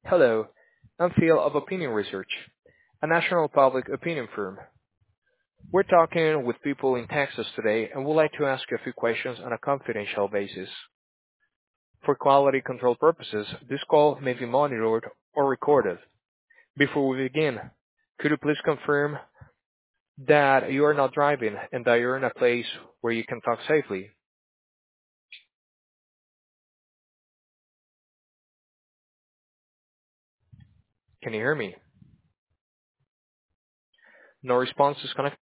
Hello, I'm Phil of Opinion Research, a national public opinion firm. We're talking with people in Texas today and would like to ask you a few questions on a confidential basis. For quality control purposes, this call may be monitored or recorded. Before we begin, could you please confirm that you are not driving and that you're in a place where you can talk safely? Can you hear me? No response is connected.